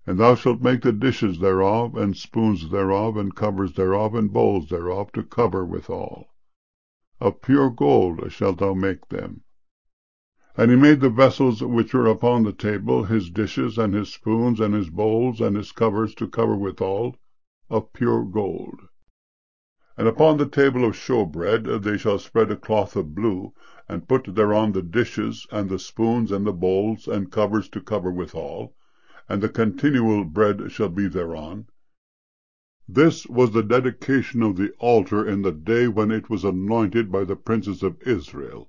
And thou shalt make the dishes thereof, and spoons thereof, and covers thereof, and bowls thereof, to cover withal. Of pure gold shalt thou make them. And he made the vessels which were upon the table, his dishes, and his spoons, and his bowls, and his covers to cover withal, of pure gold. And upon the table of showbread they shall spread a cloth of blue, and put thereon the dishes, and the spoons, and the bowls, and covers to cover withal, and the continual bread shall be thereon. This was the dedication of the altar in the day when it was anointed by the princes of Israel.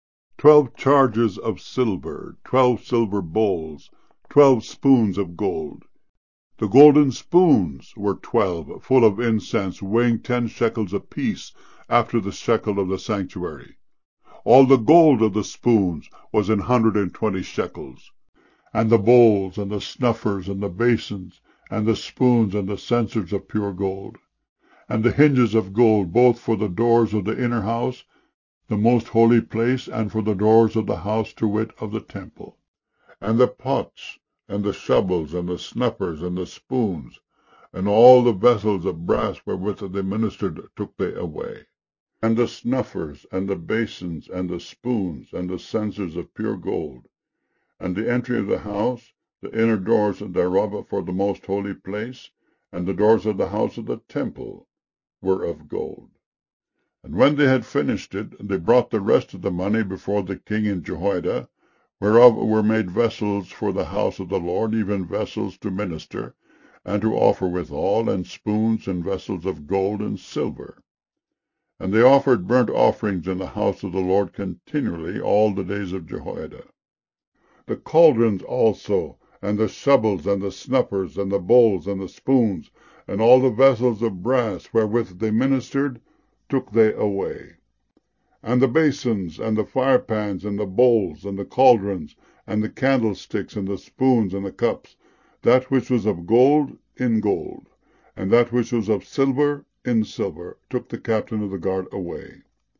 12 chargers of silver, 12 silver bowls, 12 spoons of gold. The golden spoons were 12, full of incense, weighing 10 shekels apiece, after the shekel of the sanctuary. All the gold of the spoons was 120 shekels. And the bowls, and the snuffers, and the basins, and the spoons, and the censers of pure gold. And the hinges of gold, both for the doors of the inner house, the most holy place, and for the doors of the house, to wit, of the temple. And the pots, and the shovels, and the snuffers, and the spoons, and all the vessels of brass wherewith they ministered, took they away. And the snuffers, and the basins, and the spoons, and the censers of pure gold. And the entry of the house, the inner doors thereof for the most holy place, and the doors of the house of the temple, were of gold. And when they had finished it, they brought the rest of the money before the king and Jehoiada, whereof were made vessels for the house of the Lord, even vessels to minister, and to offer withal, and spoons, and vessels of gold and silver. And they offered burnt offerings in the house of the Lord continually all the days of Jehoiada. The cauldrons also, and the shovels, and the snuffers, and the bowls, and the spoons, and all the vessels of brass wherewith they ministered, took they away. And the basins, and the firepans, and the bowls, and the cauldrons, and the candlesticks, and the spoons, and the cups, that which was of gold, in gold, and that which was of silver, in silver, took the captain of the guard away.